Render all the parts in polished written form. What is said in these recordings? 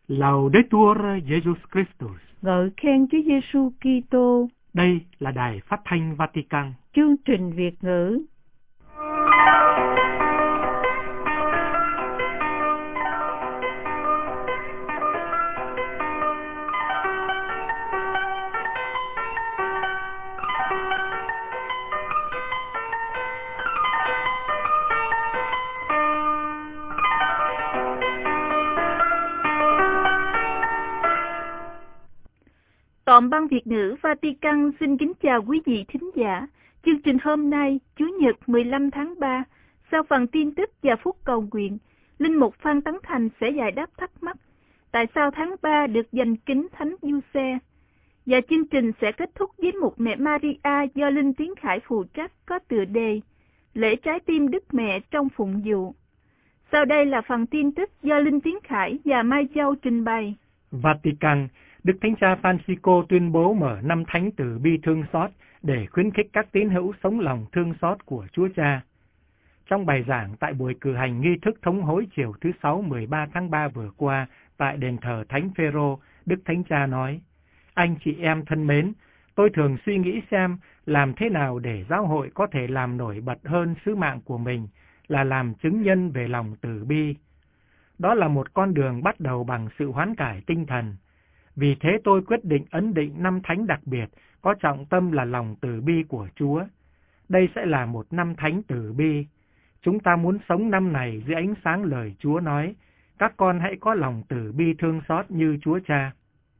Laudetur Jesus Christus. Ngợi khen Chúa Giêsu Kitô. Đây là Đài Phát thanh Vatican. Chương trình Việt ngữ. Toàn ban Việt ngữ Vatican xin kính chào quý vị thính giả. Chương trình hôm nay, Chủ nhật 15 tháng 3, sau phần tin tức và phút cầu nguyện, Linh mục Phan Tấn Thành sẽ giải đáp thắc mắc tại sao tháng 3 được dành kính Thánh Giuse. Và chương trình sẽ kết thúc với mục Mẹ Maria do Linh Tiến Khải phụ trách có tựa đề Lễ Trái Tim Đức Mẹ trong phụng vụ. Sau đây là phần tin tức do Linh Tiến Khải và Mai Châu trình bày. Vatican. Đức Thánh Cha Francisco tuyên bố mở năm thánh từ bi thương xót để khuyến khích các tín hữu sống lòng thương xót của Chúa Cha. Trong bài giảng tại buổi cử hành nghi thức thống hối chiều thứ Sáu 13 tháng 3 vừa qua tại đền thờ Thánh Phêrô, Đức Thánh Cha nói: Anh chị em thân mến, tôi thường suy nghĩ xem làm thế nào để giáo hội có thể làm nổi bật hơn sứ mạng của mình là làm chứng nhân về lòng từ bi. Đó là một con đường bắt đầu bằng sự hoán cải tinh thần. Vì thế tôi quyết định ấn định năm thánh đặc biệt, có trọng tâm là lòng từ bi của Chúa. Đây sẽ là một năm thánh từ bi. Chúng ta muốn sống năm này dưới ánh sáng lời Chúa nói, các con hãy có lòng từ bi thương xót như Chúa Cha.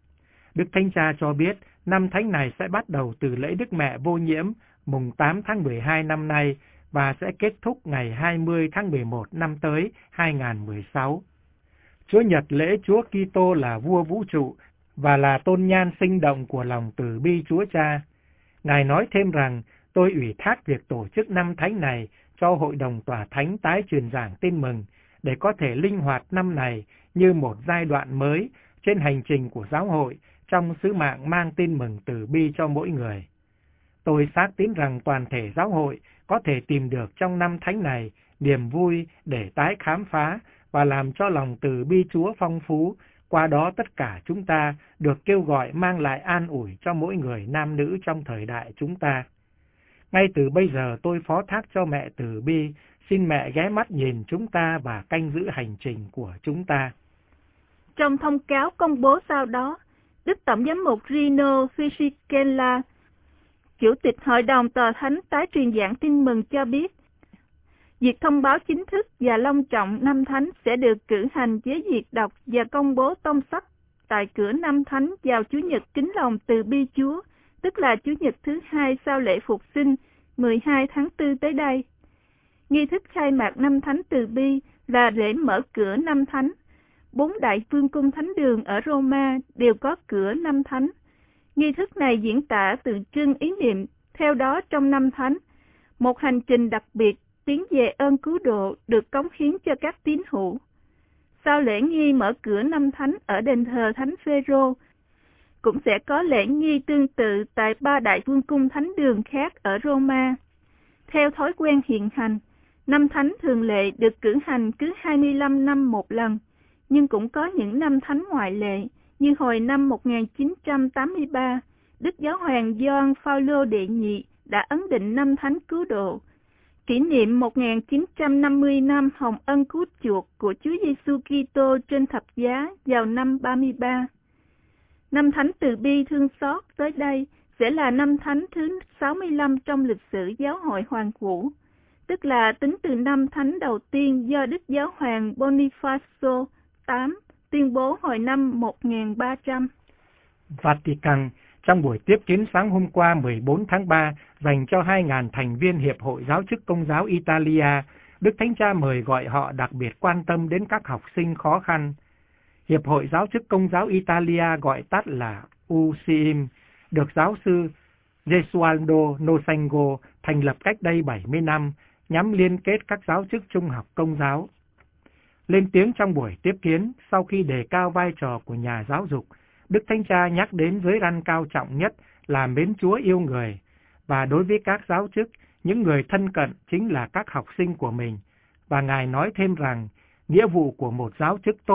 Đức Thánh Cha cho biết, năm thánh này sẽ bắt đầu từ lễ Đức Mẹ Vô Nhiễm, mùng 8 tháng 12 năm nay, và sẽ kết thúc ngày 20 tháng 11 năm tới 2016. Chúa Nhật lễ Chúa Kitô là vua vũ trụ, và là tôn nhan sinh động của lòng từ bi Chúa Cha. Ngài nói thêm rằng, tôi ủy thác việc tổ chức năm thánh này cho Hội đồng Tòa Thánh tái truyền giảng tin mừng, để có thể linh hoạt năm này như một giai đoạn mới trên hành trình của giáo hội trong sứ mạng mang tin mừng từ bi cho mỗi người. Tôi xác tín rằng toàn thể giáo hội có thể tìm được trong năm thánh này niềm vui để tái khám phá và làm cho lòng từ bi Chúa phong phú. Qua đó tất cả chúng ta được kêu gọi mang lại an ủi cho mỗi người nam nữ trong thời đại chúng ta. Ngay từ bây giờ tôi phó thác cho mẹ từ bi, xin mẹ ghé mắt nhìn chúng ta và canh giữ hành trình của chúng ta. Trong thông cáo công bố sau đó, Đức Tổng giám mục Rino Fisichella, Chủ tịch Hội đồng Tòa Thánh tái truyền giảng tin mừng cho biết, việc thông báo chính thức và long trọng năm thánh sẽ được cử hành với việc đọc và công bố tông sách tại cửa năm thánh vào Chủ nhật kính lòng từ bi Chúa, tức là Chủ nhật thứ hai sau lễ Phục sinh 12 tháng 4 tới đây. Nghi thức khai mạc năm thánh từ bi là lễ mở cửa năm thánh. 4 đại vương cung thánh đường ở Roma đều có cửa năm thánh. Nghi thức này diễn tả tượng trưng ý niệm theo đó trong năm thánh, một hành trình đặc biệt tiến về ơn cứu độ được cống hiến cho các tín hữu. Sau lễ nghi mở cửa năm thánh ở đền thờ Thánh Phêrô, cũng sẽ có lễ nghi tương tự tại 3 đại vương cung thánh đường khác ở Roma. Theo thói quen hiện hành, năm thánh thường lệ được cử hành cứ 25 năm một lần, nhưng cũng có những năm thánh ngoại lệ, như hồi năm 1983, Đức Giáo hoàng Gioan Phaolô đệ nhị đã ấn định năm thánh cứu độ, kỷ niệm 1950 năm hồng ân cứu chuộc của Chúa Giêsu Kitô trên thập giá vào năm 33. Năm thánh từ bi thương xót tới đây sẽ là năm thánh thứ 65 trong lịch sử giáo hội Hoàng Vũ, tức là tính từ năm thánh đầu tiên do Đức Giáo hoàng Bonifacio VIII tuyên bố hồi năm 1300. Vatican. Trong buổi tiếp kiến sáng hôm qua 14 tháng 3 dành cho 2.000 thành viên Hiệp hội Giáo chức Công giáo Italia, Đức Thánh Cha mời gọi họ đặc biệt quan tâm đến các học sinh khó khăn. Hiệp hội Giáo chức Công giáo Italia gọi tắt là UCIM, được giáo sư Gesualdo Nosengo thành lập cách đây 70 năm, nhằm liên kết các giáo chức trung học công giáo. Lên tiếng trong buổi tiếp kiến, sau khi đề cao vai trò của nhà giáo dục, Đức Thánh Cha nhắc đến giới răn cao trọng nhất là mến Chúa yêu người, và đối với các giáo chức, những người thân cận chính là các học sinh của mình, và Ngài nói thêm rằng, nghĩa vụ của một giáo chức tốt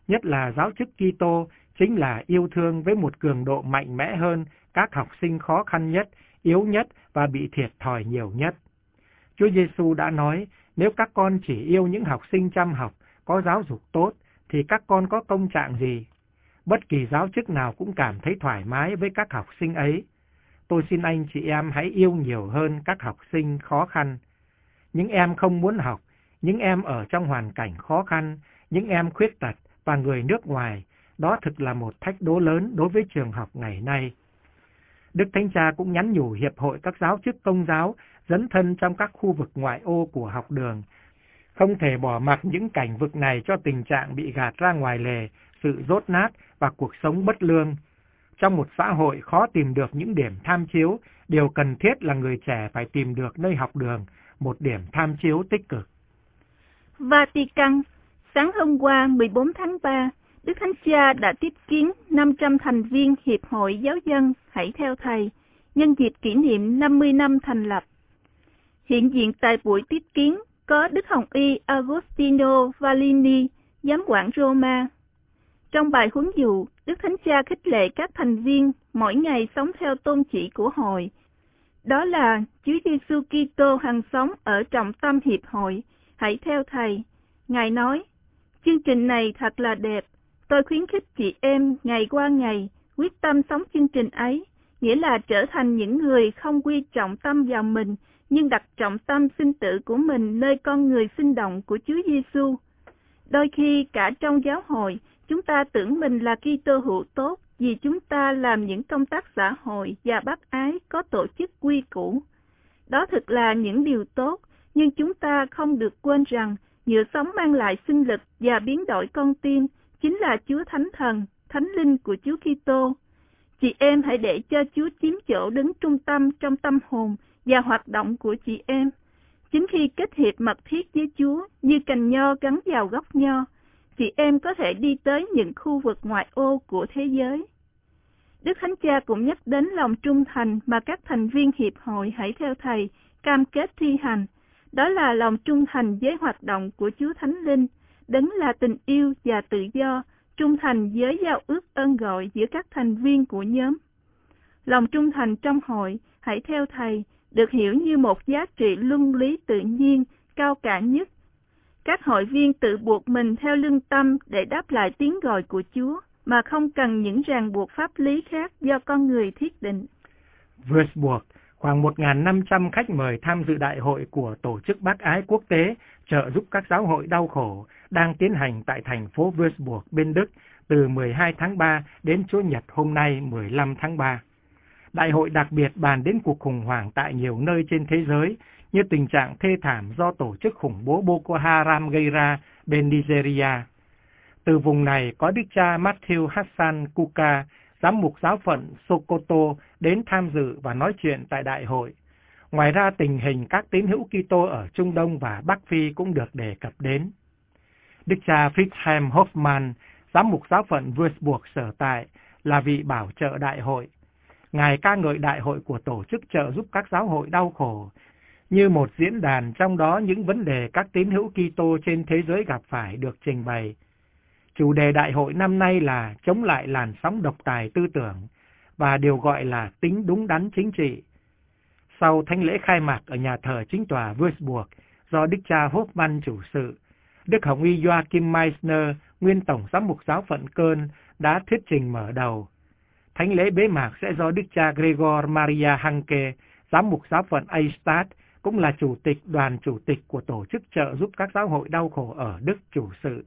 nhất là giáo chức Kitô, chính là yêu thương với một cường độ mạnh mẽ hơn các học sinh khó khăn nhất, yếu nhất và bị thiệt thòi nhiều nhất. Chúa Giêsu đã nói, nếu các con chỉ yêu những học sinh chăm học, có giáo dục tốt, thì các con có công trạng gì? Bất kỳ giáo chức nào cũng cảm thấy thoải mái với các học sinh ấy. Tôi xin anh chị em hãy yêu nhiều hơn các học sinh khó khăn. Những em không muốn học, những em ở trong hoàn cảnh khó khăn, những em khuyết tật và người nước ngoài, đó thực là một thách đố lớn đối với trường học ngày nay. Đức Thánh Cha cũng nhắn nhủ Hiệp hội các giáo chức Công giáo dấn thân trong các khu vực ngoại ô của học đường, không thể bỏ mặc những cảnh vực này cho tình trạng bị gạt ra ngoài lề, sự dốt nát và cuộc sống bất lương. Trong một xã hội khó tìm được những điểm tham chiếu, điều cần thiết là người trẻ phải tìm được nơi học đường, một điểm tham chiếu tích cực. Vatican, sáng hôm qua 14 tháng 3, Đức Thánh Cha đã tiếp kiến 500 thành viên Hiệp hội Giáo dân Hãy Theo Thầy, nhân dịp kỷ niệm 50 năm thành lập. Hiện diện tại buổi tiếp kiến có Đức Hồng Y Agostino Vallini, giám quản Roma. Trong bài huấn dụ, Đức Thánh Cha khích lệ các thành viên mỗi ngày sống theo tôn chỉ của hội. Đó là Chúa Giêsu Kitô hằng sống ở trọng tâm Hiệp hội Hãy Theo Thầy. Ngài nói, chương trình này thật là đẹp. Tôi khuyến khích chị em ngày qua ngày quyết tâm sống chương trình ấy, nghĩa là trở thành những người không quy trọng tâm vào mình, nhưng đặt trọng tâm sinh tử của mình nơi con người sinh động của Chúa Giêsu. Đôi khi cả trong giáo hội, chúng ta tưởng mình là Kitô hữu tốt vì chúng ta làm những công tác xã hội và bác ái có tổ chức quy củ. Đó thực là những điều tốt, nhưng chúng ta không được quên rằng nhựa sống mang lại sinh lực và biến đổi con tim chính là Chúa Thánh Thần, Thánh Linh của Chúa Kitô. Chị em hãy để cho Chúa chiếm chỗ đứng trung tâm trong tâm hồn và hoạt động của chị em. Chính khi kết hiệp mật thiết với Chúa như cành nho gắn vào gốc nho, chị em có thể đi tới những khu vực ngoại ô của thế giới. Đức Thánh Cha cũng nhắc đến lòng trung thành mà các thành viên Hiệp hội Hãy Theo Thầy cam kết thi hành. Đó là lòng trung thành với hoạt động của Chúa Thánh Linh, đấng là tình yêu và tự do, trung thành với giao ước ơn gọi giữa các thành viên của nhóm. Lòng trung thành trong hội Hãy Theo Thầy được hiểu như một giá trị luân lý tự nhiên, cao cả nhất. Các hội viên tự buộc mình theo lương tâm để đáp lại tiếng gọi của Chúa, mà không cần những ràng buộc pháp lý khác do con người thiết định. Würzburg, khoảng 1.500 khách mời tham dự đại hội của Tổ chức Bác Ái Quốc tế trợ giúp các giáo hội đau khổ đang tiến hành tại thành phố Würzburg bên Đức từ 12 tháng 3 đến Chủ nhật hôm nay 15 tháng 3. Đại hội đặc biệt bàn đến cuộc khủng hoảng tại nhiều nơi trên thế giới như tình trạng thê thảm do tổ chức khủng bố Boko Haram gây ra bên Nigeria. Từ vùng này có Đức cha Matthew Hassan Kuka, giám mục giáo phận Sokoto đến tham dự và nói chuyện tại đại hội. Ngoài ra tình hình các tín hữu Kitô ở Trung Đông và Bắc Phi cũng được đề cập đến. Đức cha Friedhelm Hoffmann, giám mục giáo phận Würzburg sở tại, là vị bảo trợ đại hội. Ngài ca ngợi đại hội của tổ chức trợ giúp các giáo hội đau khổ như một diễn đàn, trong đó những vấn đề các tín hữu Kitô trên thế giới gặp phải được trình bày. Chủ đề đại hội năm nay là chống lại làn sóng độc tài tư tưởng và điều gọi là tính đúng đắn chính trị. Sau thánh lễ khai mạc ở nhà thờ chính tòa Würzburg do Đức cha Hoffmann chủ sự, Đức Hồng Y Joachim Meissner, nguyên tổng giám mục giáo phận Köln, đã thuyết trình mở đầu. Thánh lễ bế mạc sẽ do Đức cha Gregor Maria Hanke, giám mục giáo phận Eichstätt, cũng là chủ tịch đoàn chủ tịch của tổ chức trợ giúp các giáo hội đau khổ ở Đức chủ sự.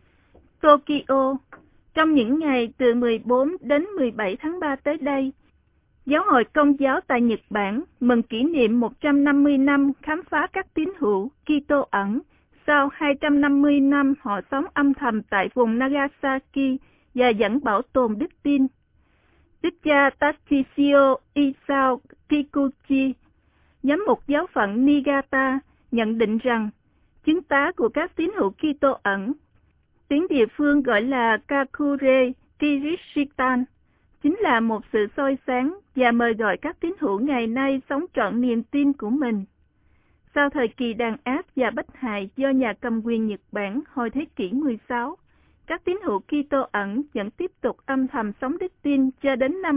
Tokyo, trong những ngày từ 14 đến 17 tháng 3 tới đây, Giáo hội Công giáo tại Nhật Bản mừng kỷ niệm 150 năm khám phá các tín hữu Kitô ẩn sau 250 năm họ sống âm thầm tại vùng Nagasaki và vẫn bảo tồn đức tin. Đức cha Tachishio Isao Kikuchi, giám mục giáo phận Niigata, nhận định rằng chứng tá của các tín hữu Kitô ẩn, tiếng địa phương gọi là Kakure Kirishitan, chính là một sự soi sáng và mời gọi các tín hữu ngày nay sống trọn niềm tin của mình. Sau thời kỳ đàn áp và bách hại do nhà cầm quyền Nhật Bản hồi thế kỷ 16, Các tín hữu Kitô ẩn vẫn tiếp tục âm thầm sống đức tin cho đến năm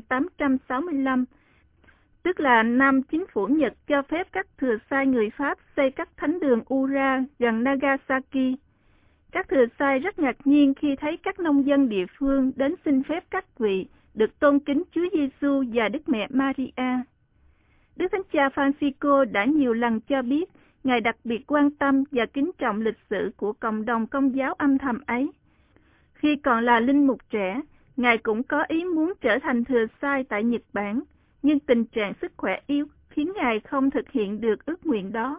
1865, tức là năm chính phủ Nhật cho phép các thừa sai người Pháp xây các thánh đường Ura gần Nagasaki. Các thừa sai rất ngạc nhiên khi thấy các nông dân địa phương đến xin phép các vị được tôn kính Chúa Giêsu và Đức Mẹ Maria. Đức Thánh Cha Francisco đã nhiều lần cho biết Ngài đặc biệt quan tâm và kính trọng lịch sử của cộng đồng Công giáo âm thầm ấy. Khi còn là linh mục trẻ, Ngài cũng có ý muốn trở thành thừa sai tại Nhật Bản, nhưng tình trạng sức khỏe yếu khiến Ngài không thực hiện được ước nguyện đó.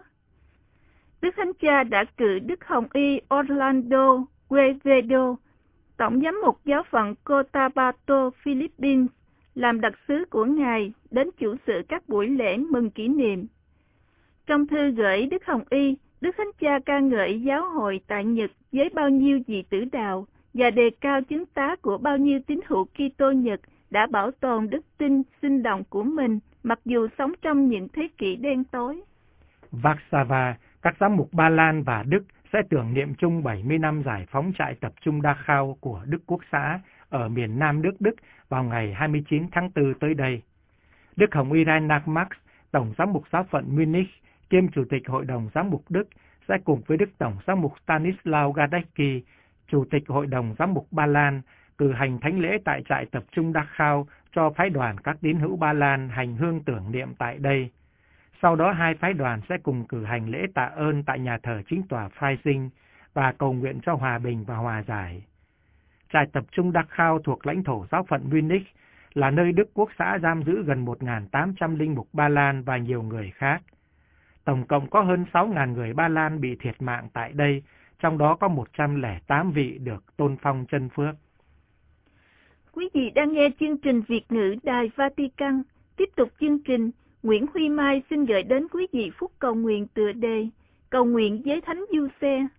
Đức Thánh Cha đã cử Đức Hồng Y Orlando Quevedo, Tổng giám mục giáo phận Cotabato, Philippines, làm đặc sứ của Ngài đến chủ sự các buổi lễ mừng kỷ niệm. Trong thư gửi Đức Hồng Y, Đức Thánh Cha ca ngợi giáo hội tại Nhật với bao nhiêu vị tử đạo và đề cao chứng tá của bao nhiêu tín hữu Kitô Nhật đã bảo tồn đức tin sinh động của mình mặc dù sống trong những thế kỷ đen tối. Warsaw, các giám mục Ba Lan và Đức sẽ tưởng niệm chung 70 năm giải phóng trại tập trung Dachau của Đức Quốc xã ở miền Nam nước Đức vào ngày 29 tháng 4 tới đây. Đức Hồng Y Reinhard Marx, Tổng giám mục giáo phận Munich, kiêm Chủ tịch Hội đồng Giám mục Đức, sẽ cùng với Đức Tổng giám mục Stanislaw Gadecki, Chủ tịch Hội đồng Giám mục Ba Lan, cử hành thánh lễ tại trại tập trung Dachau cho phái đoàn các tín hữu Ba Lan hành hương tưởng niệm tại đây. Sau đó hai phái đoàn sẽ cùng cử hành lễ tạ ơn tại nhà thờ chính tòa Freising và cầu nguyện cho hòa bình và hòa giải. Trại tập trung Dachau thuộc lãnh thổ giáo phận Munich là nơi Đức Quốc xã giam giữ gần 1.800 linh mục Ba Lan và nhiều người khác. Tổng cộng có hơn 6.000 người Ba Lan bị thiệt mạng tại đây, trong đó có 108 vị được tôn phong chân phước. Quý vị đang nghe chương trình Việt ngữ Đài Vatican. Tiếp tục chương trình, Nguyễn Huy Mai xin gửi đến quý vị phút cầu nguyện tựa đề Cầu nguyện với Thánh Giuse.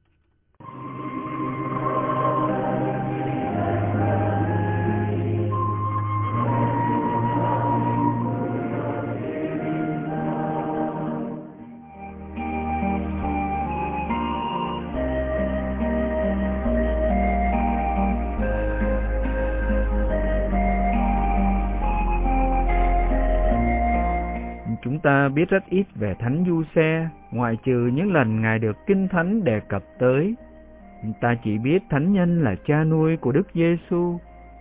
Chúng ta biết rất ít về Thánh Giuse, ngoại trừ những lần Ngài được Kinh Thánh đề cập tới. Ta chỉ biết Thánh Nhân là cha nuôi của Đức Giêsu.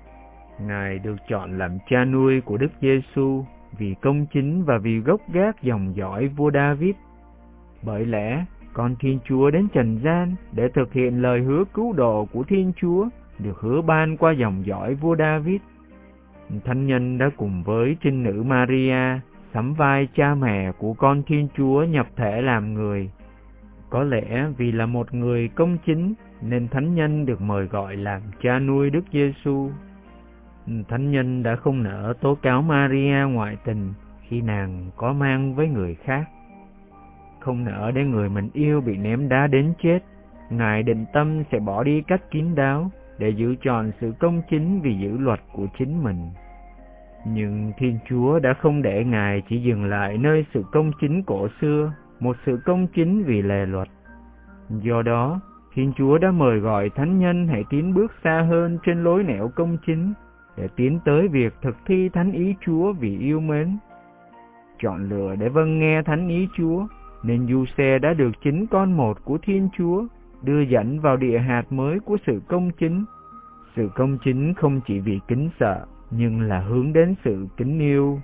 Ngài được chọn làm cha nuôi của Đức Giêsu vì công chính và vì gốc gác dòng dõi vua David. Bởi lẽ, con Thiên Chúa đến trần gian để thực hiện lời hứa cứu độ của Thiên Chúa được hứa ban qua dòng dõi vua David. Thánh Nhân đã cùng với Trinh nữ Maria sắm vai cha mẹ của con Thiên Chúa nhập thể làm người. Có lẽ vì là một người công chính nên Thánh Nhân được mời gọi làm cha nuôi Đức Giêsu. Thánh Nhân đã không nỡ tố cáo Maria ngoại tình khi nàng có mang với người khác. Không nỡ để người mình yêu bị ném đá đến chết, Ngài định tâm sẽ bỏ đi cách kín đáo để giữ trọn sự công chính vì giữ luật của chính mình. Nhưng Thiên Chúa đã không để Ngài chỉ dừng lại nơi sự công chính cổ xưa, một sự công chính vì lề luật. Do đó, Thiên Chúa đã mời gọi Thánh Nhân hãy tiến bước xa hơn trên lối nẻo công chính, để tiến tới việc thực thi thánh ý Chúa vì yêu mến. Chọn lựa để vâng nghe thánh ý Chúa, nên Giuse đã được chính con một của Thiên Chúa, đưa dẫn vào địa hạt mới của sự công chính. Sự công chính không chỉ vì kính sợ, nhưng là hướng đến sự kính yêu.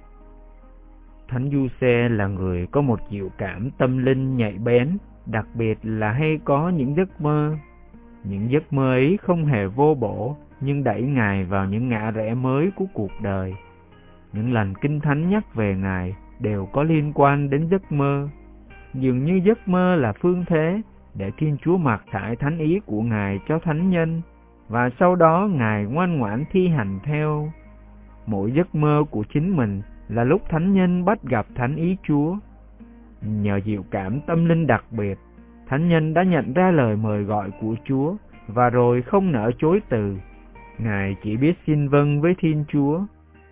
Thánh Giuse là người có một diệu cảm tâm linh nhạy bén, đặc biệt là hay có những giấc mơ. Những giấc mơ ấy không hề vô bổ, nhưng đẩy Ngài vào những ngã rẽ mới của cuộc đời. Những lần Kinh Thánh nhắc về Ngài đều có liên quan đến giấc mơ. Dường như giấc mơ là phương thế để Thiên Chúa mặc thải thánh ý của Ngài cho Thánh Nhân, và sau đó Ngài ngoan ngoãn thi hành theo. Mỗi giấc mơ của chính mình là lúc Thánh Nhân bắt gặp thánh ý Chúa. Nhờ diệu cảm tâm linh đặc biệt, Thánh Nhân đã nhận ra lời mời gọi của Chúa và rồi không nỡ chối từ. Ngài chỉ biết xin vâng với Thiên Chúa.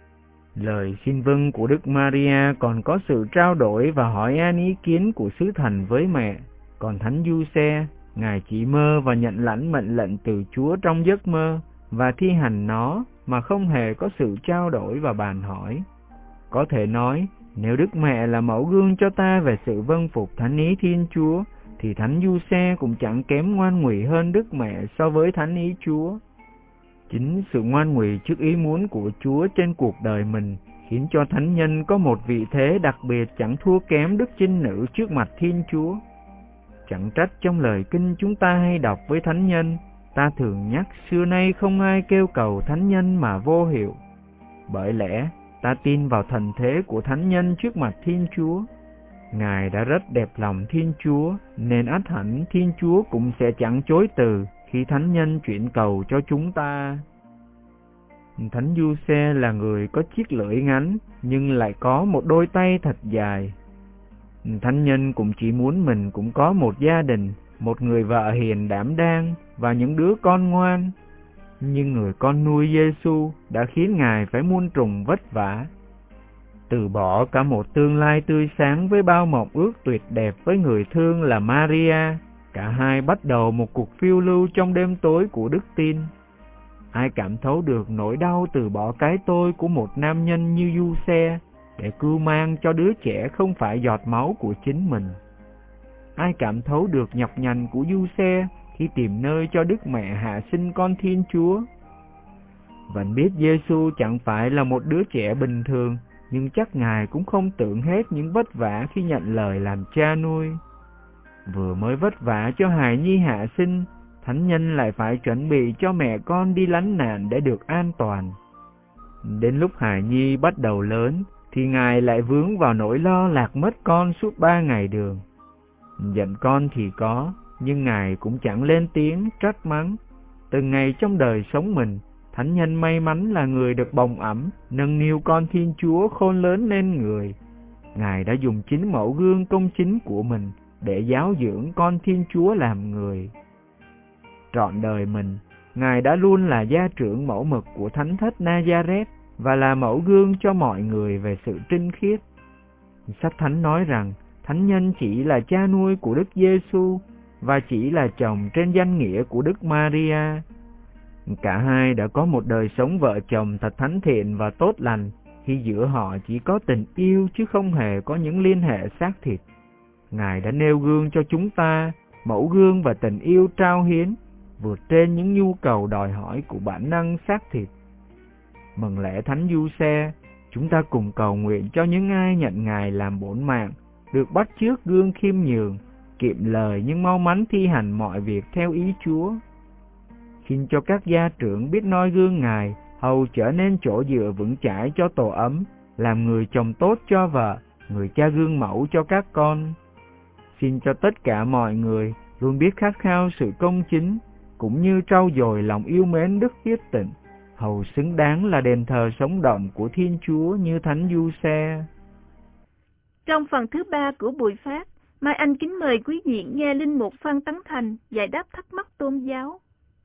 Lời xin vâng của Đức Maria còn có sự trao đổi và hỏi an ý kiến của sứ thần với mẹ. Còn Thánh Giuse Ngài chỉ mơ và nhận lãnh mệnh lệnh từ Chúa trong giấc mơ và thi hành nó mà không hề có sự trao đổi và bàn hỏi. Có thể nói, nếu Đức Mẹ là mẫu gương cho ta về sự vâng phục thánh ý Thiên Chúa, thì Thánh Giuse cũng chẳng kém ngoan ngụy hơn Đức Mẹ so với thánh ý Chúa. Chính sự ngoan ngụy trước ý muốn của Chúa trên cuộc đời mình khiến cho thánh nhân có một vị thế đặc biệt chẳng thua kém Đức Trinh Nữ trước mặt Thiên Chúa. Chẳng trách trong lời kinh chúng ta hay đọc với thánh nhân, ta thường nhắc xưa nay không ai kêu cầu thánh nhân mà vô hiệu. Bởi lẽ ta tin vào thần thế của thánh nhân trước mặt Thiên Chúa. Ngài đã rất đẹp lòng Thiên Chúa, nên ắt hẳn Thiên Chúa cũng sẽ chẳng chối từ khi thánh nhân chuyển cầu cho chúng ta. Thánh Giuse là người có chiếc lưỡi ngắn, nhưng lại có một đôi tay thật dài. Thánh nhân cũng chỉ muốn mình cũng có một gia đình, một người vợ hiền đảm đang và những đứa con ngoan. Nhưng người con nuôi Giêsu đã khiến Ngài phải muôn trùng vất vả. Từ bỏ cả một tương lai tươi sáng với bao mộng ước tuyệt đẹp với người thương là Maria, cả hai bắt đầu một cuộc phiêu lưu trong đêm tối của đức tin. Ai cảm thấu được nỗi đau từ bỏ cái tôi của một nam nhân như Giuse để cưu mang cho đứa trẻ không phải giọt máu của chính mình? Ai cảm thấu được nhọc nhằn của Giuse khi tìm nơi cho Đức Mẹ hạ sinh con Thiên Chúa? Vẫn biết Giêsu chẳng phải là một đứa trẻ bình thường, nhưng chắc Ngài cũng không tưởng hết những vất vả khi nhận lời làm cha nuôi. Vừa mới vất vả cho hài nhi hạ sinh, thánh nhân lại phải chuẩn bị cho mẹ con đi lánh nạn để được an toàn. Đến lúc hài nhi bắt đầu lớn, thì Ngài lại vướng vào nỗi lo lạc mất con suốt 3 ngày đường. Giận con thì có, nhưng Ngài cũng chẳng lên tiếng trách mắng. Từng ngày trong đời sống mình, thánh nhân may mắn là người được bồng ẵm, nâng niu con Thiên Chúa khôn lớn nên người. Ngài đã dùng chính mẫu gương công chính của mình để giáo dưỡng con Thiên Chúa làm người. Trọn đời mình, Ngài đã luôn là gia trưởng mẫu mực của Thánh Thất Nazareth và là mẫu gương cho mọi người về sự trinh khiết. Sách Thánh nói rằng thánh nhân chỉ là cha nuôi của Đức Giêsu và chỉ là chồng trên danh nghĩa của Đức Maria. Cả hai đã có một đời sống vợ chồng thật thánh thiện và tốt lành, khi giữa họ chỉ có tình yêu chứ không hề có những liên hệ xác thịt. Ngài đã nêu gương cho chúng ta, mẫu gương và tình yêu trao hiến, vượt trên những nhu cầu đòi hỏi của bản năng xác thịt. Mừng lễ Thánh Giuse, chúng ta cùng cầu nguyện cho những ai nhận Ngài làm bổn mạng, được bắt chước gương khiêm nhường, kiệm lời nhưng mau mắn thi hành mọi việc theo ý Chúa. Xin cho các gia trưởng biết noi gương Ngài, hầu trở nên chỗ dựa vững chãi cho tổ ấm, làm người chồng tốt cho vợ, người cha gương mẫu cho các con. Xin cho tất cả mọi người luôn biết khát khao sự công chính, cũng như trau dồi lòng yêu mến đức tiết tịnh, hầu xứng đáng là đền thờ sống động của Thiên Chúa như Thánh Giuse. Trong phần thứ 3 của buổi phát, Mai Anh kính mời quý vị nghe Linh mục Phan Tấn Thành giải đáp thắc mắc tôn giáo.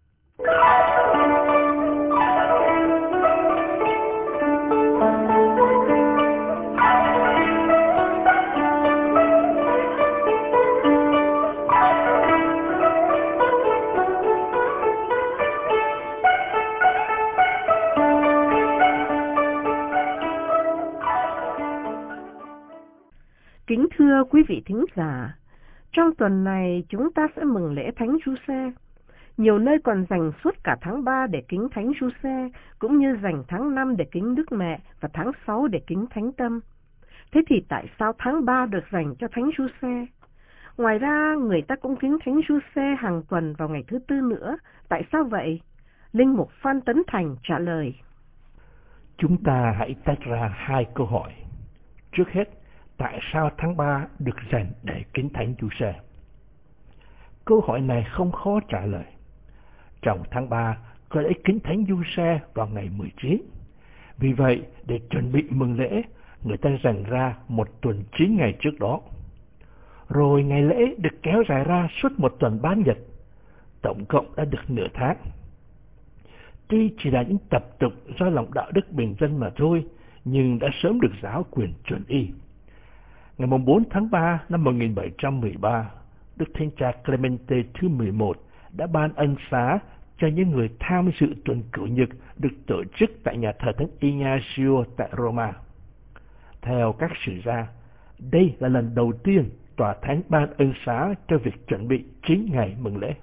Kính thưa quý vị thính giả, trong tuần này chúng ta sẽ mừng lễ Thánh Giuse. Nhiều nơi còn dành suốt cả tháng 3 để kính Thánh Giuse, cũng như dành tháng 5 để kính Đức Mẹ và tháng 6 để kính Thánh Tâm. Thế thì tại sao tháng 3 được dành cho Thánh Giuse? Ngoài ra, người ta cũng kính Thánh Giuse hàng tuần vào ngày thứ Tư nữa. Tại sao vậy? Linh mục Phan Tấn Thành trả lời. Chúng ta hãy tách ra hai câu hỏi. Trước hết, tại sao tháng 3 được dành để kính Thánh Giuse? Câu hỏi này không khó trả lời. Trong tháng 3 có lễ kính Thánh Giuse vào ngày 19. Vì vậy, để chuẩn bị mừng lễ, người ta dành ra một tuần 9 ngày trước đó. Rồi ngày lễ được kéo dài ra suốt một tuần bán nhật, tổng cộng đã được nửa tháng. Tuy chỉ là những tập tục do lòng đạo đức bình dân mà thôi, nhưng đã sớm được giáo quyền chuẩn y. Ngày 4 tháng 3 năm 1713, Đức Thánh Cha Clemente thứ 11 đã ban ân xá cho những người tham dự tuần cửu nhật được tổ chức tại nhà thờ Thánh Ignacio tại Roma. Theo các sử gia, đây là lần đầu tiên tòa thánh ban ân xá cho việc chuẩn bị 9 ngày mừng lễ.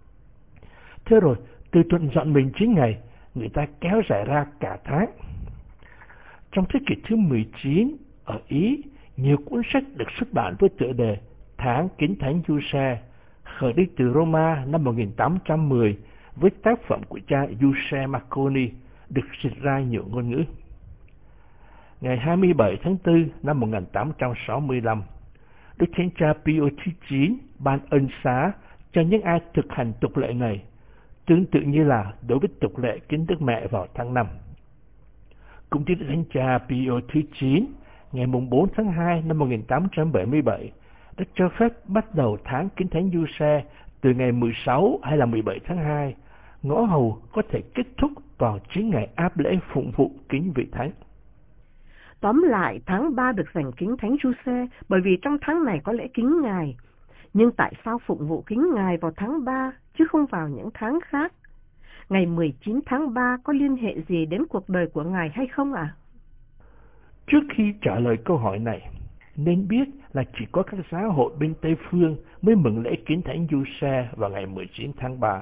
Thế rồi, từ tuần dọn mình 9 ngày, người ta kéo dài ra cả tháng. Trong thế kỷ thứ 19, ở Ý, nhiều cuốn sách được xuất bản với tựa đề Tháng Kính Thánh Giuse, khởi đi từ Roma năm 1810 với tác phẩm của cha Giuse Marconi, được dịch ra nhiều ngôn ngữ. Ngày 27 tháng 4 năm 1865, Đức Thánh Cha Pio thứ 9 ban ân xá cho những ai thực hành tục lệ này, tương tự như là đối với tục lệ kính Đức Mẹ vào tháng 5. Cũng như Đức Thánh Cha Pio thứ 9, ngày 4 tháng 2 năm 1877, đã cho phép bắt đầu tháng Kính Thánh Giuse từ ngày 16 hay là 17 tháng 2, ngõ hầu có thể kết thúc vào 9 ngày áp lễ phụng vụ kính vị Thánh. Tóm lại, tháng 3 được dành kính Thánh Giuse bởi vì trong tháng này có lễ kính Ngài. Nhưng tại sao phụng vụ kính Ngài vào tháng 3 chứ không vào những tháng khác? Ngày 19 tháng 3 có liên hệ gì đến cuộc đời của Ngài hay không ạ? Trước khi trả lời câu hỏi này, nên biết là chỉ có các giáo hội bên Tây Phương mới mừng lễ kính Thánh Giuse vào ngày 19 tháng 3.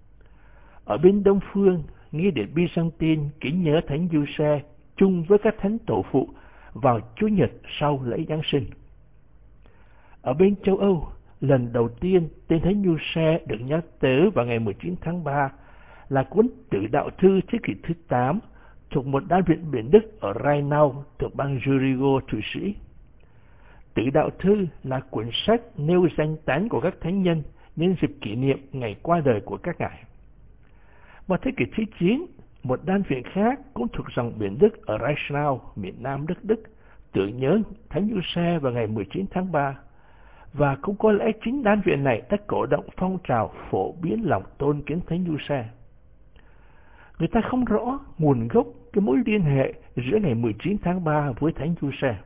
Ở bên Đông Phương, nghi điện Byzantine kính nhớ Thánh Giuse chung với các thánh tổ phụ vào Chủ nhật sau lễ Giáng sinh. Ở bên châu Âu, lần đầu tiên tên Thánh Giuse được nhắc tới vào ngày 19 tháng 3 là cuốn Tử Đạo Thư thế kỷ thứ 8 thuộc một đan viện Biển Đức ở Rheinau thuộc bang Zurigo, Thụy Sĩ. Tử Đạo Thư là cuốn sách nêu danh tán của các thánh nhân nhân dịp kỷ niệm ngày qua đời của các ngài. Vào thế kỷ thứ 9, một đan viện khác cũng thuộc dòng Biển Đức ở Reichenau, miền Nam nước Đức, tưởng nhớ Thánh Giuse vào ngày 19 tháng 3. Và cũng có lẽ chính đan viện này đã cổ động phong trào phổ biến lòng tôn kính Thánh Giuse. Người ta không rõ nguồn gốc cái mối liên hệ giữa ngày 19 tháng 3 với Thánh Giuse.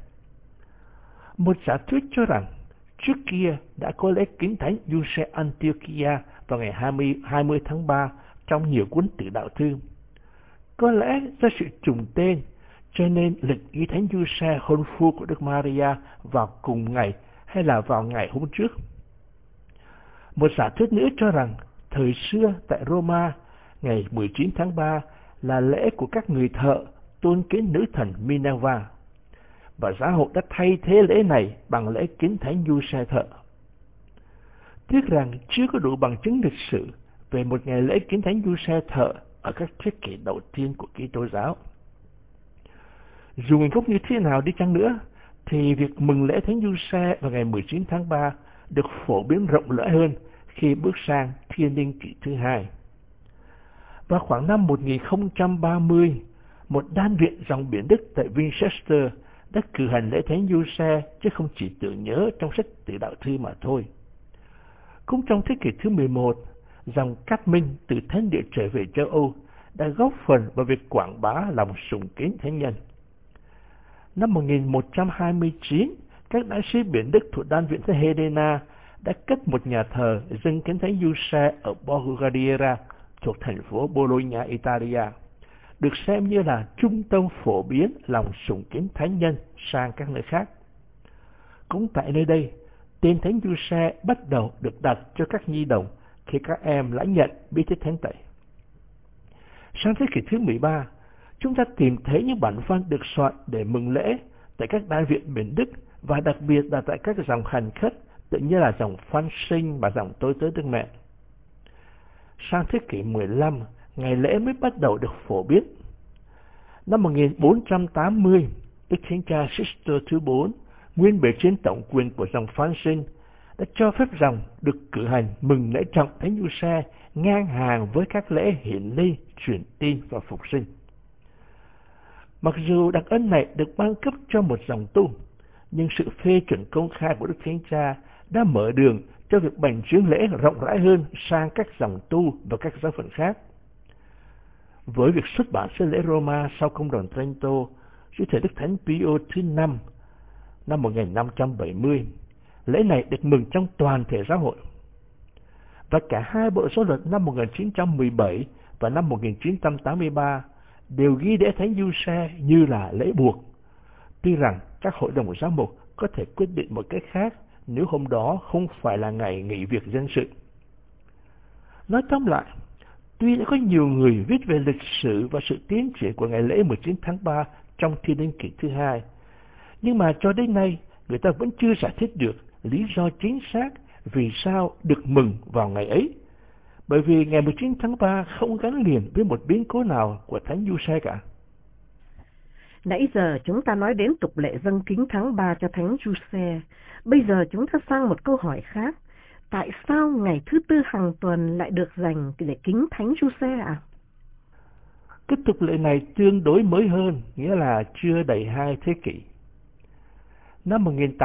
Một giả thuyết cho rằng trước kia đã có lễ kính Thánh Giuse Antiochia vào ngày 20 tháng 3 trong nhiều cuốn Tử Đạo Thư. Có lẽ do sự trùng tên, cho nên lịch ghi Thánh Giuse hôn phu của Đức Maria vào cùng ngày hay là vào ngày hôm trước. Một giả thuyết nữa cho rằng thời xưa tại Roma, ngày 19 tháng 3 là lễ của các người thợ tôn kính nữ thần Minerva, và giáo hội đã thay thế lễ này bằng lễ kính Thánh Giuse thợ. Tiếc rằng chưa có đủ bằng chứng lịch sử về một ngày lễ kính Thánh Giuse thợ ở các thế kỷ đầu tiên của Kitô giáo. Dù nguồn gốc như thế nào đi chăng nữa, thì việc mừng lễ Thánh Giuse vào ngày 19 tháng 3 được phổ biến rộng rãi hơn khi bước sang Thiên niên kỷ thứ 2. Vào khoảng năm 1030, một đan viện dòng Biển Đức tại Winchester đã cử hành lễ Thánh Giuse chứ không chỉ tưởng nhớ trong sách Tử Đạo Thư mà thôi. Cũng trong thế kỷ thứ 11, dòng Cát Minh từ Thánh Địa trở về châu Âu đã góp phần vào việc quảng bá lòng sùng kính thánh nhân. Năm 1129, các đại sứ Biển Đức thuộc đan viện Thánh Helena đã cất một nhà thờ dâng kính Thánh Giuse ở Borgadiera thuộc thành phố Bologna, Italia, được xem như là trung tâm phổ biến lòng sùng kính thánh nhân sang các nơi khác. Cũng tại nơi đây, tên Thánh Giuse bắt đầu được đặt cho các nhi đồng khi các em lãnh nhận bí tích thánh tẩy. Sang thế kỷ thứ 13, chúng ta tìm thấy những bản văn được soạn để mừng lễ tại các đan viện Biển Đức và đặc biệt là tại các dòng hành khất tự như là dòng Phan Sinh và dòng Tôi Tới Đức Mẹ. Sang thế kỷ 15, ngày lễ mới bắt đầu được phổ biến. Năm 1480, Đức Thánh Cha Sixto thứ 4, nguyên bề trên tổng quyền của dòng Phan Sinh, đã cho phép dòng được cử hành mừng lễ trọng Thánh Giuse ngang hàng với các lễ hiển ly, truyền tin và phục sinh. Mặc dù đặc ân này được ban cấp cho một dòng tu, nhưng sự phê chuẩn công khai của Đức Thánh Cha đã mở đường cho việc bành trướng lễ rộng rãi hơn sang các dòng tu và các giáo phận khác. Với việc xuất bản sứ lễ Roma sau công đoàn Trento dưới thời Đức Thánh Pio thứ 5 năm 1570, lễ này được mừng trong toàn thể giáo hội. Và cả hai bộ số luật năm 1917 và năm 1983 đều ghi lễ Thánh Giuse như là lễ buộc, tuy rằng các hội đồng giám mục có thể quyết định một cách khác nếu hôm đó không phải là ngày nghỉ việc dân sự. Nói tóm lại, tuy đã có nhiều người viết về lịch sử và sự tiến triển của ngày lễ 19 tháng 3 trong Thiên Niên Kỷ thứ hai, nhưng mà cho đến nay người ta vẫn chưa giải thích được lý do chính xác vì sao được mừng vào ngày ấy. Bởi vì ngày 19 tháng 3 không gắn liền với một biến cố nào của Thánh Giuse cả. Nãy giờ chúng ta nói đến tục lệ dâng kính tháng 3 cho Thánh Giuse. Bây giờ chúng ta sang một câu hỏi khác. Tại sao ngày thứ tư hàng tuần lại được dành để kính Thánh Giuse ạ? Cái tục lệ này tương đối mới hơn, nghĩa là chưa đầy 2 thế kỷ. Năm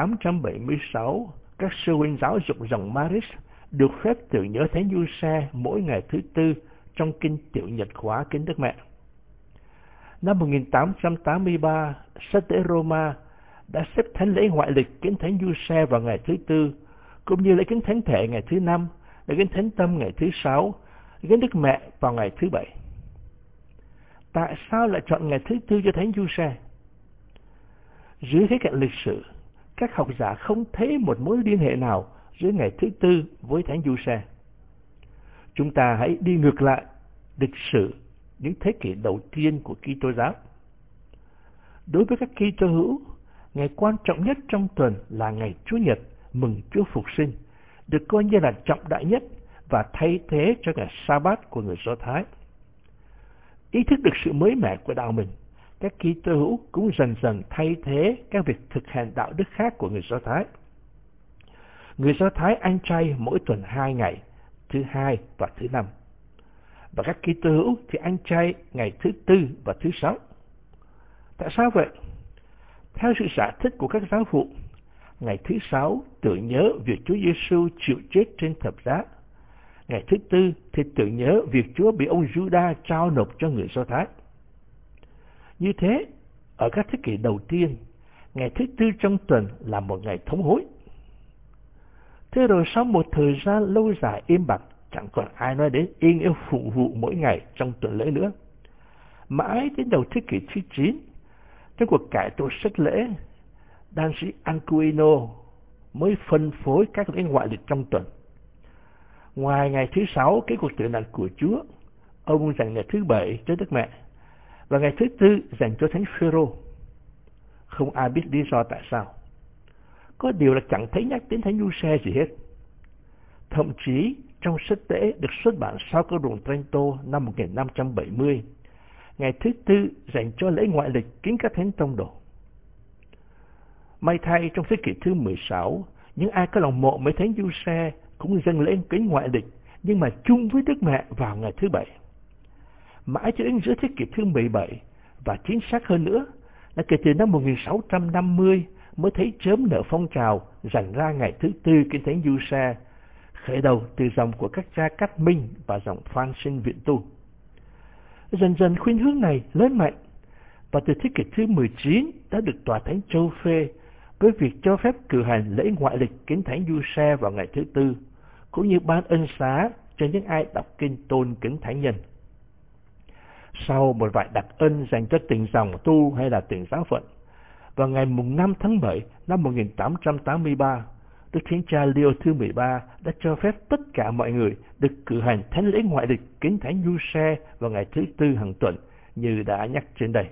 1876, các sư huynh giáo dục dòng Maris được phép tưởng nhớ Thánh Giuse mỗi ngày thứ tư trong kinh Tiểu Nhật khóa Kính Đức Mẹ. Năm 1883, Sách Tế Roma đã xếp thánh lễ ngoại lịch kính Thánh Giuse vào ngày thứ tư, cũng như lễ kính Thánh Thể ngày thứ năm, lễ kính Thánh Tâm ngày thứ sáu, lễ kính Đức Mẹ vào ngày thứ bảy. Tại sao lại chọn ngày thứ tư cho Thánh Giuse? Dưới khía cạnh lịch sử, các học giả không thấy một mối liên hệ nào giữa ngày thứ tư với Thánh Giuse. Chúng ta hãy đi ngược lại lịch sử những thế kỷ đầu tiên của Kitô giáo. Đối với các Kitô hữu, ngày quan trọng nhất trong tuần là ngày Chúa Nhật, mừng Chúa Phục Sinh, được coi như là trọng đại nhất và thay thế cho ngày Sa-bát của người Do Thái. Ý thức được sự mới mẻ của đạo mình, các Kitô hữu cũng dần dần thay thế các việc thực hành đạo đức khác của người Do Thái. Người Do Thái ăn chay mỗi tuần 2 ngày, thứ hai và thứ năm. Và các Kitô hữu thì ăn chay ngày thứ tư và thứ sáu. Tại sao vậy? Theo sự giải thích của các giáo phụ, ngày thứ sáu tưởng nhớ việc Chúa Giêsu chịu chết trên thập giá. Ngày thứ tư thì tưởng nhớ việc Chúa bị ông Juda trao nộp cho người Do Thái. Như thế, ở các thế kỷ đầu tiên, ngày thứ tư trong tuần là một ngày thống hối. Thế rồi sau một thời gian lâu dài im bặt, chẳng còn ai nói đến ý nghĩa phụng vụ mỗi ngày trong tuần lễ nữa. Mãi đến đầu thế kỷ thứ 9, trong cuộc cải tổ sách lễ, đan sĩ Aquino mới phân phối các lễ ngoại lịch trong tuần. Ngoài ngày thứ sáu, cái cuộc tử nạn của Chúa, ông dành ngày thứ bảy cho Đức Mẹ, và ngày thứ tư dành cho Thánh Phêrô. Không ai biết lý do tại sao. Có điều là chẳng thấy nhắc đến Thánh Giuse gì hết. Thậm chí trong sách Tế được xuất bản sau câu đồn Trento năm 1570, ngày thứ tư dành cho lễ ngoại lịch kính các thánh tông đồ. May thay trong thế kỷ thứ 16, những ai có lòng mộ với Thánh Giuse cũng dâng lễ kính ngoại lịch, nhưng mà chung với Đức Mẹ vào ngày thứ bảy. Mãi cho đến giữa thế kỷ thứ 17, và chính xác hơn nữa là kể từ năm 1650 mới thấy chớm nở phong trào dành ra ngày thứ tư kính Thánh Giuse, khởi đầu từ dòng của các cha Cát Minh và dòng Phan Sinh Viện Tu. Dần dần khuynh hướng này lớn mạnh, và từ thế kỷ thứ 19 đã được Tòa Thánh Châu phê với việc cho phép cử hành lễ ngoại lịch kính Thánh Giuse vào ngày thứ tư, cũng như ban ân xá cho những ai đọc kinh tôn kính thánh nhân. Sau một vài đặc ân dành cho từng dòng tu hay là từng giáo phận, vào ngày 5 tháng 7 năm 1883, Đức Thánh Cha Leo thứ 13 đã cho phép tất cả mọi người được cử hành thánh lễ ngoại lịch kính Thánh Giuse vào ngày thứ tư hàng tuần, như đã nhắc trên đây.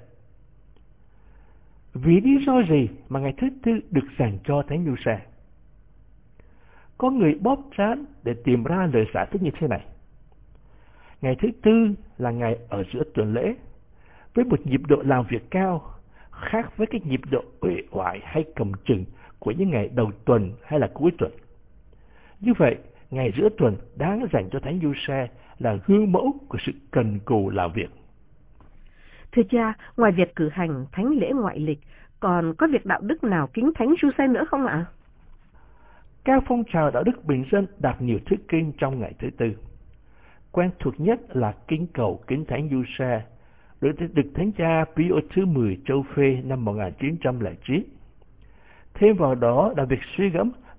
Vì lý do gì mà ngày thứ tư được dành cho Thánh Giuse? Có người bóp trán để tìm ra lời giải thích như thế này. Ngày thứ tư là ngày ở giữa tuần lễ, với một nhịp độ làm việc cao, khác với cái nhịp độ uể oải hay cầm chừng của những ngày đầu tuần hay là cuối tuần. Như vậy, ngày giữa tuần đáng dành cho Thánh Giuse là gương mẫu của sự cần cù làm việc. Thưa cha, ngoài việc cử hành thánh lễ ngoại lịch, còn có việc đạo đức nào kính Thánh Giuse nữa không ạ? Các phong trào đạo đức bình dân đọc nhiều thuyết kinh trong ngày thứ tư. Quen thuộc nhất là kinh cầu kính Thánh Giuse, được Thánh Cha Pio thứ 10 châu phê năm 1909. Thêm vào đó là việc suy gẫm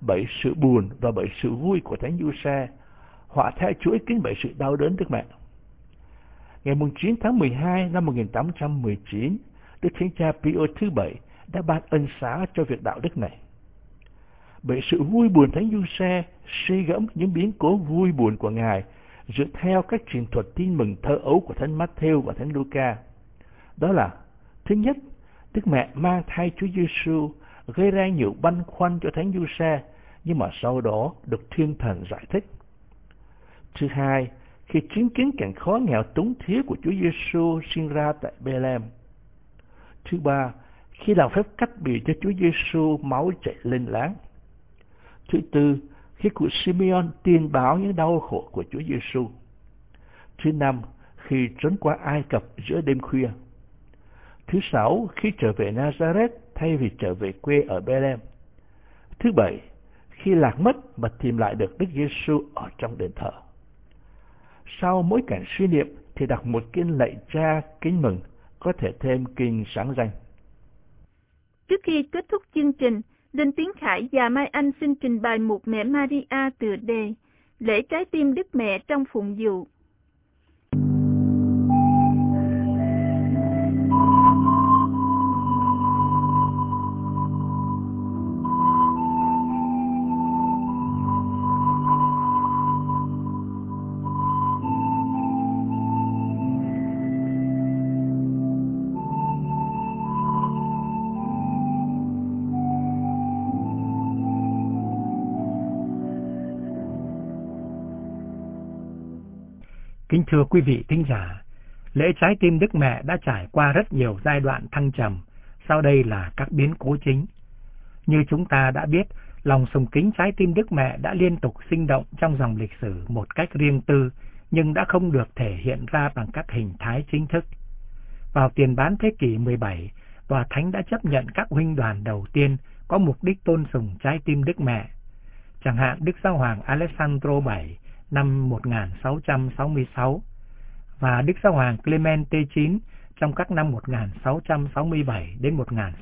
bởi sự buồn và bởi sự vui của Thánh Giuse, họa theo chuỗi kín bởi sự đau đớn Đức Mẹ. Ngày 9 tháng 12 năm 1819, Đức Thánh Cha Pio thứ 7 đã ban ân xá cho việc đạo đức này. Bởi sự vui buồn Thánh Giuse suy gẫm những biến cố vui buồn của Ngài dựa theo các truyền thuật tin mừng thơ ấu của Thánh Matthew và Thánh Luca. Đó là: thứ nhất, Đức Mẹ mang thai Chúa Giêsu gây ra nhiều băn khoăn cho Thánh Giuse, nhưng mà sau đó được Thiên Thần giải thích. Thứ hai, khi chứng kiến cảnh khó nghèo túng thiếu của Chúa Giêsu sinh ra tại Bethlehem. Thứ ba, khi làm phép cắt bì cho Chúa Giêsu máu chảy lên láng. Thứ tư, khi cụ Simeon tiên báo những đau khổ của Chúa Giêsu. Thứ năm, khi trốn qua Ai Cập giữa đêm khuya. Thứ sáu, khi trở về Nazareth thay vì trở về quê ở Bethlehem. Thứ bảy, khi lạc mất mà tìm lại được Đức Giêsu ở trong đền thờ. Sau mỗi cảnh suy niệm thì đọc một kinh lạy Cha kính mừng, có thể thêm kinh sáng danh. Trước khi kết thúc chương trình, Đinh Tiến Khải và Mai Anh xin trình bày một Mẹ Maria tựa đề Lễ Trái Tim Đức Mẹ trong phụng vụ. Kính thưa quý vị thính giả, lễ Trái Tim Đức Mẹ đã trải qua rất nhiều giai đoạn thăng trầm, sau đây là các biến cố chính. Như chúng ta đã biết, lòng sùng kính Trái Tim Đức Mẹ đã liên tục sinh động trong dòng lịch sử một cách riêng tư, nhưng đã không được thể hiện ra bằng các hình thái chính thức. Vào tiền bán thế kỷ 17, Tòa Thánh đã chấp nhận các huynh đoàn đầu tiên có mục đích tôn sùng Trái Tim Đức Mẹ. Chẳng hạn Đức Giáo hoàng Alessandro VII năm 1666 và Đức Giáo hoàng Clement IX trong các năm 1667 đến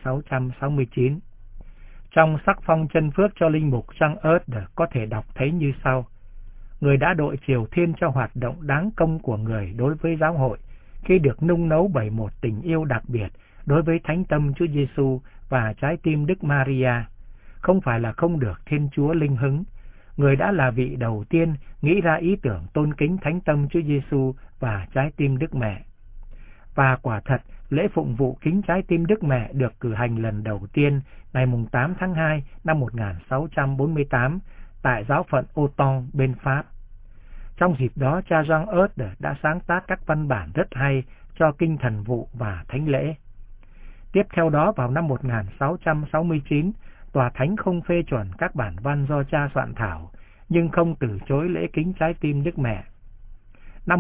1669. Trong sắc phong chân phước cho linh mục Jean Eudes có thể đọc thấy như sau: người đã đội triều thiên cho hoạt động đáng công của người đối với giáo hội khi được nung nấu bởi một tình yêu đặc biệt đối với thánh tâm Chúa Giêsu và Trái Tim Đức Maria. Không phải là không được Thiên Chúa linh hứng, người đã là vị đầu tiên nghĩ ra ý tưởng tôn kính thánh tâm Chúa Giêsu và Trái Tim Đức Mẹ. Và quả thật, lễ phụng vụ kính Trái Tim Đức Mẹ được cử hành lần đầu tiên ngày 8 tháng 2 năm 1648 tại giáo phận Autun bên Pháp. Trong dịp đó, cha Jean Eudes đã sáng tác các văn bản rất hay cho kinh thần vụ và thánh lễ. Tiếp theo đó, vào năm 1669, Tòa Thánh không phê chuẩn các bản văn do cha soạn thảo, nhưng không từ chối lễ kính Trái Tim Đức Mẹ. Năm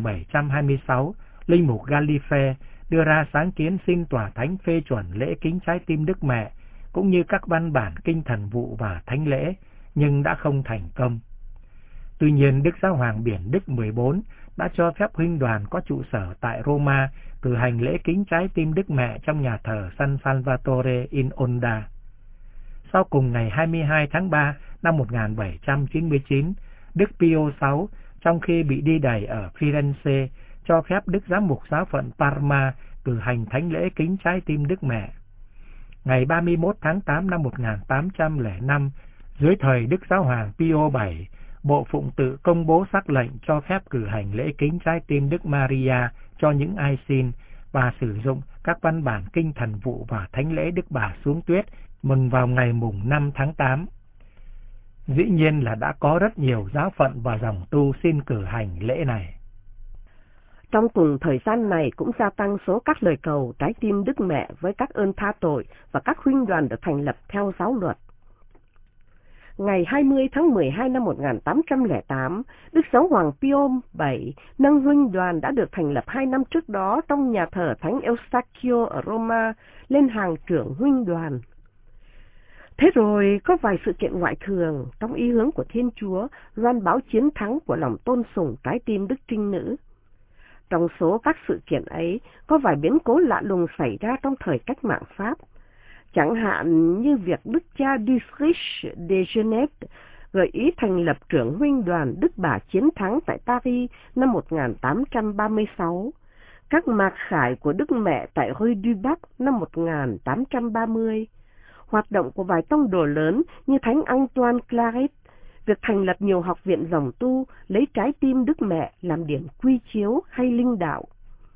1726, linh mục Gallife đưa ra sáng kiến xin Tòa Thánh phê chuẩn lễ kính Trái Tim Đức Mẹ, cũng như các văn bản kinh thần vụ và thánh lễ, nhưng đã không thành công. Tuy nhiên, Đức Giáo hoàng Biển Đức 14 đã cho phép huynh đoàn có trụ sở tại Roma cử hành lễ kính Trái Tim Đức Mẹ trong nhà thờ San Salvatore in Onda. Sau cùng ngày 22 tháng 3 năm 1799, Đức Pio VI, trong khi bị đi đày ở Firenze, cho phép Đức Giám mục giáo phận Parma cử hành thánh lễ kính Trái Tim Đức Mẹ. Ngày 31 tháng 8 năm 1805, dưới thời Đức Giáo hoàng Pio VII, Bộ Phụng tự công bố sắc lệnh cho phép cử hành lễ kính Trái Tim Đức Maria cho những ai xin và sử dụng các văn bản kinh thần vụ và thánh lễ Đức Bà xuống tuyết mừng vào ngày mùng 5 tháng 8. Dĩ nhiên là đã có rất nhiều giáo phận và dòng tu xin cử hành lễ này. Trong cùng thời gian này cũng gia tăng số các lời cầu Trái Tim Đức Mẹ với các ơn tha tội và các huynh đoàn được thành lập theo giáo luật. Ngày 20 tháng 12 năm 1808, Đức Giáo hoàng Pio VII nâng huynh đoàn đã được thành lập 2 năm trước đó trong nhà thờ Thánh Eustachio ở Roma lên hàng trưởng huynh đoàn. Thế rồi có vài sự kiện ngoại thường trong ý hướng của Thiên Chúa loan báo chiến thắng của lòng tôn sùng Trái Tim Đức Trinh Nữ. Trong số các sự kiện ấy có vài biến cố lạ lùng xảy ra trong thời cách mạng Pháp. Chẳng hạn như việc Đức cha Dietrich de Genette gợi ý thành lập trưởng huynh đoàn Đức Bà Chiến Thắng tại Paris năm 1836, các mạc khải của Đức Mẹ tại Rue du Bac năm 1830, hoạt động của vài tông đồ lớn như Thánh Antoine Claret, việc thành lập nhiều học viện dòng tu lấy trái tim Đức Mẹ làm điểm quy chiếu hay linh đạo.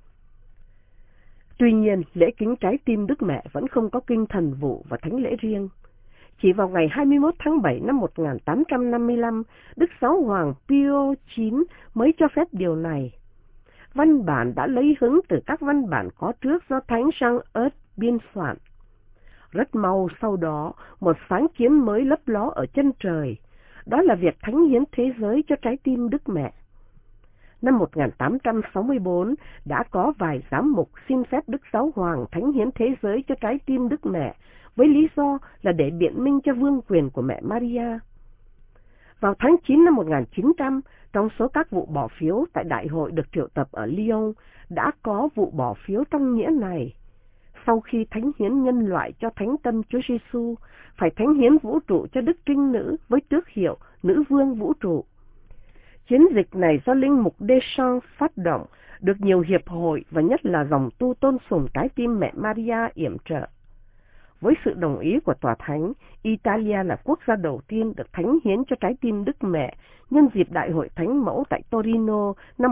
Tuy nhiên, lễ kính trái tim Đức Mẹ vẫn không có kinh thần vụ và thánh lễ riêng. Chỉ vào ngày 21 tháng 7 năm 1855, Đức Giáo hoàng Pio IX mới cho phép điều này. Văn bản đã lấy hứng từ các văn bản có trước do Thánh Jean-Eudes biên soạn. Rất mau sau đó, một sáng kiến mới lấp ló ở chân trời, đó là việc thánh hiến thế giới cho trái tim Đức Mẹ. Năm 1864, đã có vài giám mục xin phép Đức Giáo hoàng thánh hiến thế giới cho trái tim Đức Mẹ, với lý do là để biện minh cho vương quyền của mẹ Maria. Vào tháng 9 năm 1900, trong số các vụ bỏ phiếu tại đại hội được triệu tập ở Lyon, đã có vụ bỏ phiếu trong nghĩa này. Sau khi thánh hiến nhân loại cho Thánh Tâm Chúa Giêsu, phải thánh hiến vũ trụ cho Đức Trinh Nữ với tước hiệu Nữ Vương Vũ trụ. Chiến dịch này do Linh mục Deschamps phát động, được nhiều hiệp hội và nhất là dòng tu tôn sùng trái tim mẹ Maria yểm trợ. Với sự đồng ý của Tòa Thánh, Italia là quốc gia đầu tiên được thánh hiến cho trái tim Đức Mẹ nhân dịp Đại hội Thánh Mẫu tại Torino năm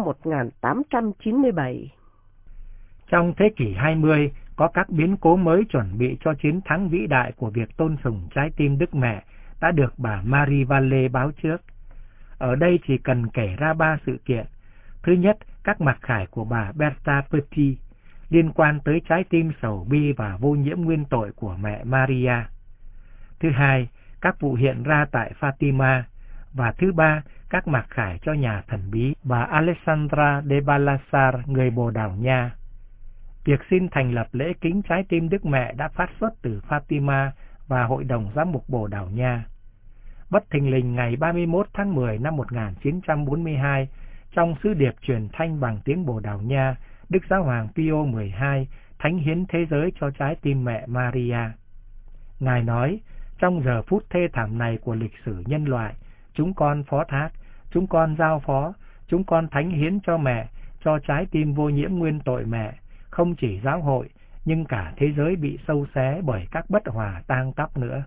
1897. Trong thế kỷ 20, có các biến cố mới chuẩn bị cho chiến thắng vĩ đại của việc tôn sùng trái tim Đức Mẹ đã được bà Marie Vallée báo trước. Ở đây chỉ cần kể ra 3 sự kiện. Thứ nhất, các mặc khải của bà Bertha Petit liên quan tới trái tim sầu bi và vô nhiễm nguyên tội của mẹ Maria. Thứ hai, các vụ hiện ra tại Fatima. Và thứ ba, các mặc khải cho nhà thần bí bà Alessandra de Ballasar, người Bồ Đào Nha. Việc xin thành lập lễ kính trái tim Đức Mẹ đã phát xuất từ Fatima và Hội đồng Giám mục Bồ Đào Nha. Bất thình lình ngày 31 tháng 10 năm 1942, trong sứ điệp truyền thanh bằng tiếng Bồ Đào Nha, Đức Giáo hoàng Pio XII thánh hiến thế giới cho trái tim mẹ Maria. Ngài nói, trong giờ phút thê thảm này của lịch sử nhân loại, chúng con phó thác, chúng con giao phó, chúng con thánh hiến cho mẹ, cho trái tim vô nhiễm nguyên tội mẹ, không chỉ giáo hội, nhưng cả thế giới bị xâu xé bởi các bất hòa tang tóc nữa.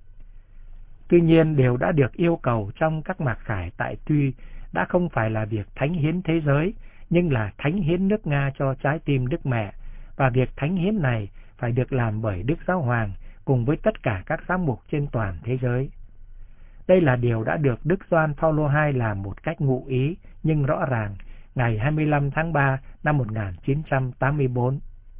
Tuy nhiên, điều đã được yêu cầu trong các mặc khải tại Tuy đã không phải là việc thánh hiến thế giới, nhưng là thánh hiến nước Nga cho trái tim Đức Mẹ, và việc thánh hiến này phải được làm bởi Đức Giáo hoàng cùng với tất cả các giám mục trên toàn thế giới. Đây là điều đã được Đức Gioan Phaolô II làm một cách ngụ ý, nhưng rõ ràng, ngày 25 tháng 3 năm 1984.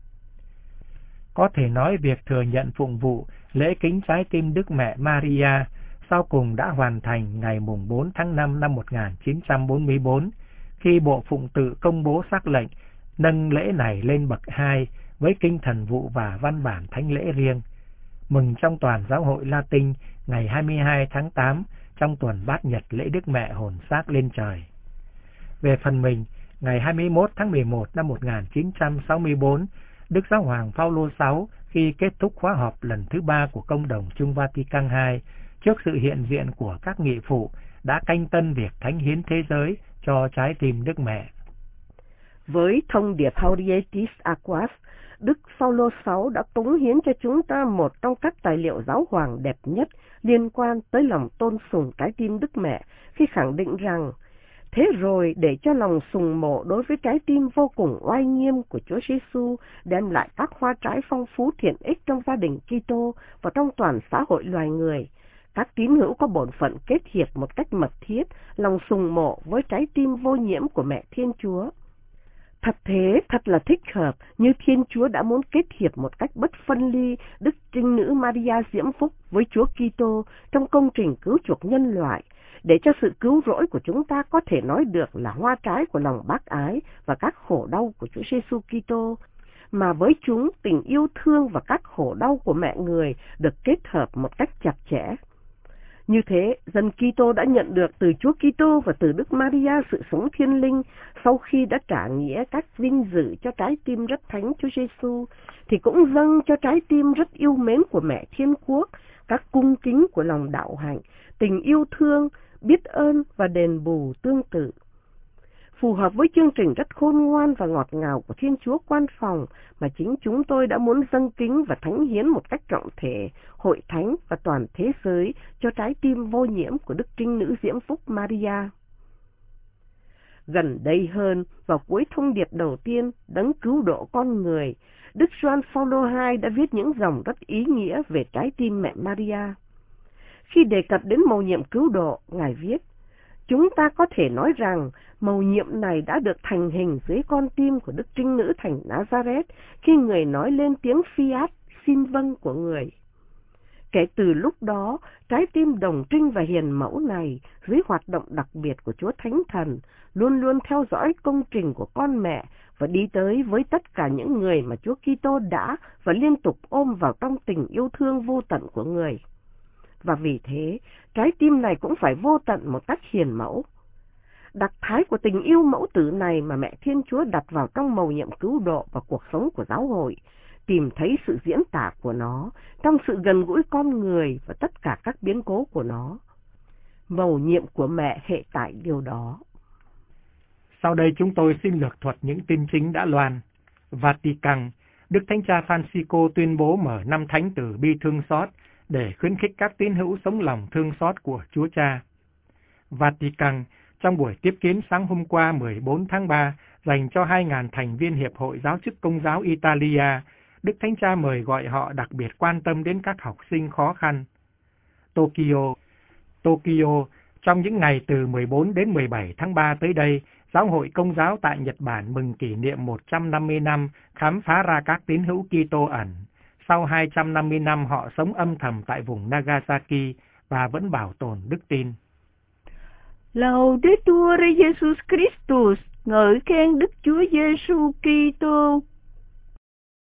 Có thể nói việc thừa nhận phụng vụ lễ kính trái tim Đức Mẹ Maria sau cùng đã hoàn thành ngày mùng 4 tháng 5 năm 1944, khi Bộ Phụng tự công bố sắc lệnh nâng lễ này lên bậc 2 với kinh thần vụ và văn bản thánh lễ riêng, mừng trong toàn giáo hội Latin ngày 22 tháng 8 trong tuần Bát Nhật lễ Đức Mẹ hồn xác lên trời. Về phần mình, ngày 21 tháng 11 năm 1964, Đức Giáo hoàng Phaolô VI khi kết thúc khóa họp lần thứ 3 của Công đồng Chung Vatican II, trước sự hiện diện của các nghị phụ, đã canh tân việc thánh hiến thế giới cho trái tim Đức Mẹ. Với thông điệp Haudietis Aquas, Đức Phaolô VI đã cống hiến cho chúng ta một trong các tài liệu giáo hoàng đẹp nhất liên quan tới lòng tôn sùng trái tim Đức Mẹ, khi khẳng định rằng, thế rồi để cho lòng sùng mộ đối với trái tim vô cùng oai nghiêm của Chúa Giêsu đem lại các hoa trái phong phú thiện ích trong gia đình Kitô và trong toàn xã hội loài người, các tín hữu có bổn phận kết hiệp một cách mật thiết lòng sùng mộ với trái tim vô nhiễm của mẹ Thiên Chúa. Thật thế, thật là thích hợp như Thiên Chúa đã muốn kết hiệp một cách bất phân ly Đức Trinh Nữ Maria diễm phúc với Chúa Kitô trong công trình cứu chuộc nhân loại, để cho sự cứu rỗi của chúng ta có thể nói được là hoa trái của lòng bác ái và các khổ đau của Chúa Giêsu Kitô, mà với chúng tình yêu thương và các khổ đau của mẹ người được kết hợp một cách chặt chẽ. Như thế, dân Kitô đã nhận được từ Chúa Kitô và từ Đức Maria sự sống thiên linh sau khi đã trả nghĩa các vinh dự cho trái tim rất thánh Chúa Giêsu, thì cũng dâng cho trái tim rất yêu mến của Mẹ Thiên Quốc các cung kính của lòng đạo hạnh, tình yêu thương, biết ơn và đền bù tương tự. Phù hợp với chương trình rất khôn ngoan và ngọt ngào của Thiên Chúa Quan Phòng mà chính chúng tôi đã muốn dâng kính và thánh hiến một cách trọng thể, hội thánh và toàn thế giới cho trái tim vô nhiễm của Đức Trinh Nữ Diễm Phúc Maria. Gần đây hơn, vào cuối thông điệp đầu tiên, đấng cứu độ con người, Đức Gioan Phaolô II đã viết những dòng rất ý nghĩa về trái tim mẹ Maria. Khi đề cập đến mầu nhiệm cứu độ, Ngài viết: chúng ta có thể nói rằng mầu nhiệm này đã được thành hình dưới con tim của Đức Trinh Nữ thành Nazareth khi người nói lên tiếng Fiat, xin vâng của người. Kể từ lúc đó, trái tim đồng trinh và hiền mẫu này, dưới hoạt động đặc biệt của Chúa Thánh Thần, luôn luôn theo dõi công trình của con mẹ và đi tới với tất cả những người mà Chúa Kitô đã và liên tục ôm vào trong tình yêu thương vô tận của người. Và vì thế, trái tim này cũng phải vô tận một cách hiền mẫu. Đặc thái của tình yêu mẫu tử này mà mẹ Thiên Chúa đặt vào trong mầu nhiệm cứu độ và cuộc sống của giáo hội, tìm thấy sự diễn tả của nó trong sự gần gũi con người và tất cả các biến cố của nó. Mầu nhiệm của mẹ hệ tại điều đó. Sau đây chúng tôi xin lược thuật những tin chính đã loan. Vatican, Đức Thánh Cha Francisco tuyên bố mở năm thánh tử bi thương xót để khuyến khích các tín hữu sống lòng thương xót của Chúa Cha. Vatican, trong buổi tiếp kiến sáng hôm qua 14 tháng 3 dành cho 2.000 thành viên Hiệp hội Giáo chức Công giáo Italia, Đức Thánh Cha mời gọi họ đặc biệt quan tâm đến các học sinh khó khăn. Tokyo, trong những ngày từ 14 đến 17 tháng 3 tới đây, Giáo hội Công giáo tại Nhật Bản mừng kỷ niệm 150 năm khám phá ra các tín hữu Kitô ẩn. Sau 250 năm họ sống âm thầm tại vùng Nagasaki và vẫn bảo tồn đức tin. Laudetur Jesus Christus, ngợi khen Đức Chúa Giêsu Kitô.